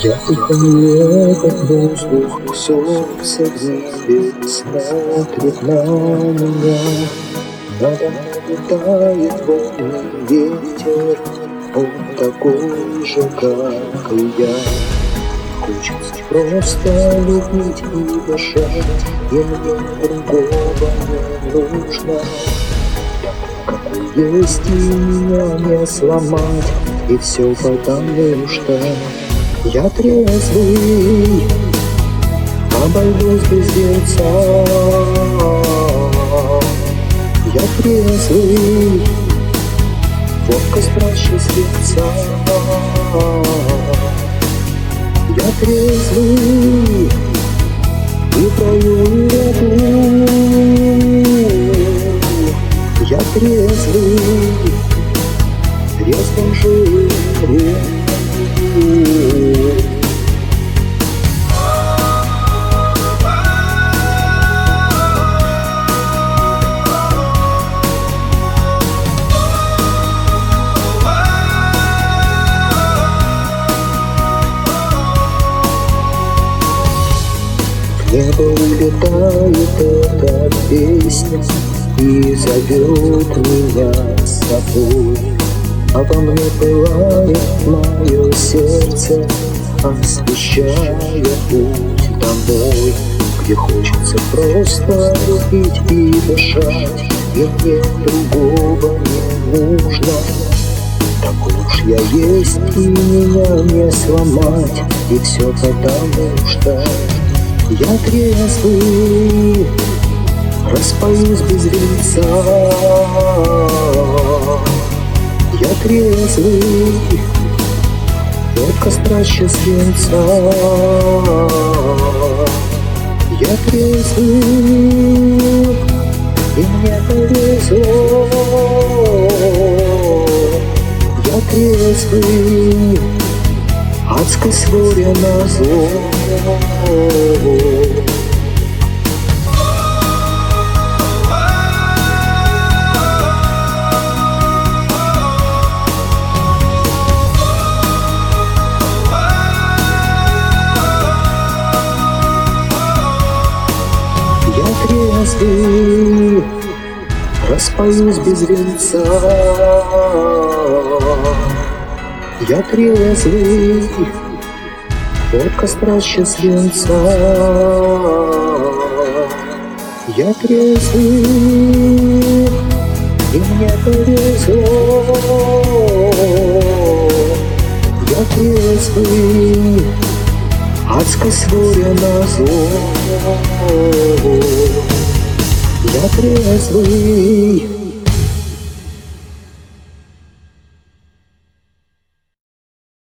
Я дыхание, как воздух, солнце в небе смотрит на меня. Надо мной летает волны ветер, он такой же, как и я. Хочется просто любить и дышать, и мне другого не нужно. Какой есть, и меня не сломать, и все потому что я трезвый, обойдусь без венца. Я трезвый, водка страшнее свинца. Я трезвый, и пою и раду. Я трезвый, трезвым живу. В небо улетает эта песня и зовет меня с собой. А во мне пылает мое сердце, освещая путь домой, где хочется просто любить и дышать, и мне другого не нужно. Такой уж я есть, и меня не сломать, и все потому что я трезвый, распоюсь без венца. Я трезвый, водка страще свинца. Я трезвый, и мне повезло. Я трезвый, адской своре назло. Я трезвый, распоюсь без венца. Я трезвый, водка страще свинца. Я трезвый, и мне повезло. Я трезвый, адской своре назло. Я трезвый.